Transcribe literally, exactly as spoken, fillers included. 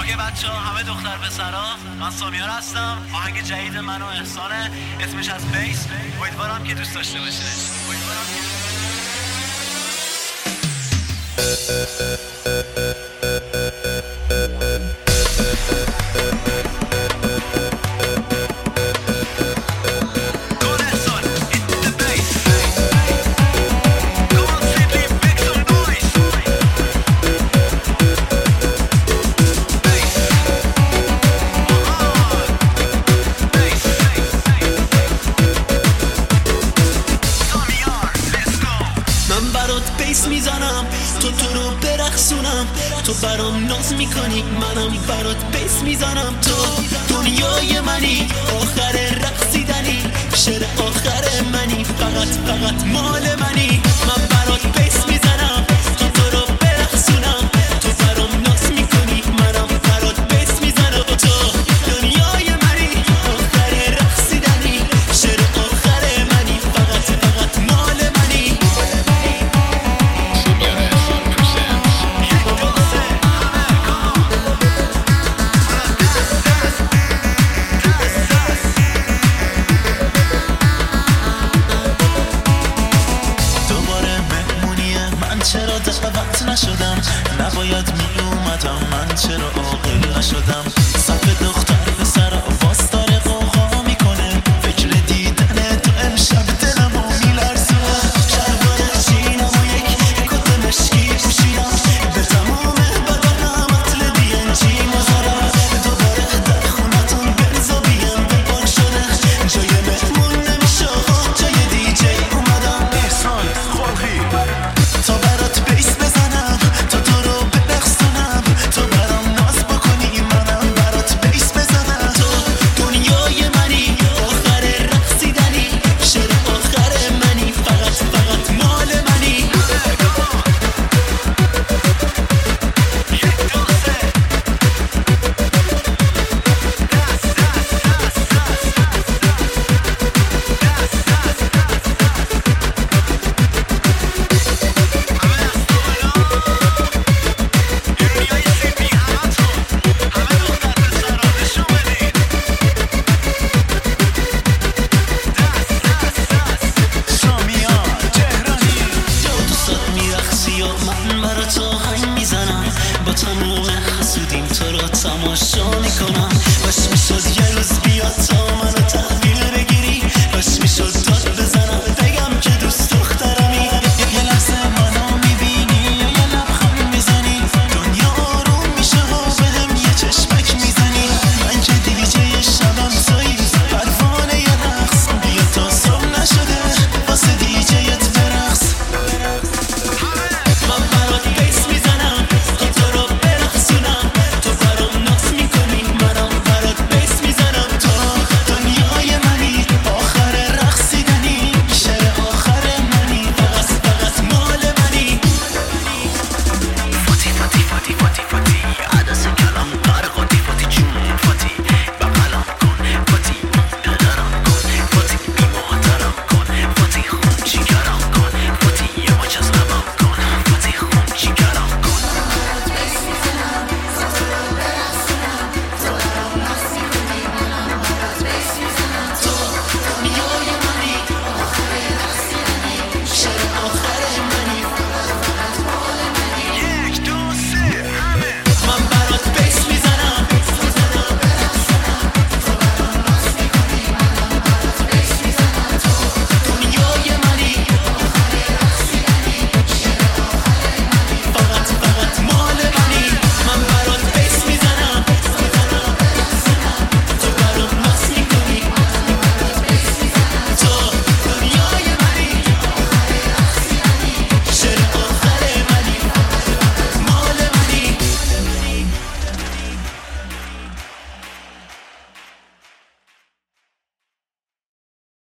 اوکی بچه ها، همه دختر پسرا، من سامیار هستم. آهنگ جدید من و احسانه، اسمش از بیس. امیدوارم که دوست داشته باشید. امیدوارم که بیس میزنم تو تو رو برقصونم، تو برام ناز میکنی منم برات بیس میزنم. تو دنیای منی، آخر رقصیدنی، شعر آخر منی، فقط فقط مال منی. من برات بیس میزنم تو تو رو برقصونم، تو برام ناز میکنی منم برات بیس میزنم. تو دنیای منی، آخر رقصیدنی، شعر آخر منی، فقط فقط مال منی. چرا دعوت نشدم، نباید می اومدم، من چرا عاقل نشدم. صف دختر به سر آواز داره قوقا میکنه، فکر دیدن تو امشب دلمو میلرزونه. شلوار جینم و یک کت مشکی پوشیدم، به تمام بدنم عطر دی ان جی مزارم. دوباره در خونتون بنز و بی ام ببان شده، جای مهمون نمیشه جای دی جی اومدم. احسان خورخی تا برات بیس بزنم، تا تو رو برقصونم، تو برام ناز بکنی منم برات بیس بزنم. تو دنیای منی، آخر رقصیدنی، شعر آخر منی، فقط فقط مال منی. من برا تو هنگ میزنم، با تموم حسودیم تو رو تماشا میکنم. باش میشد یه روز بیاد تا منو تحویل بگیری، باش میشد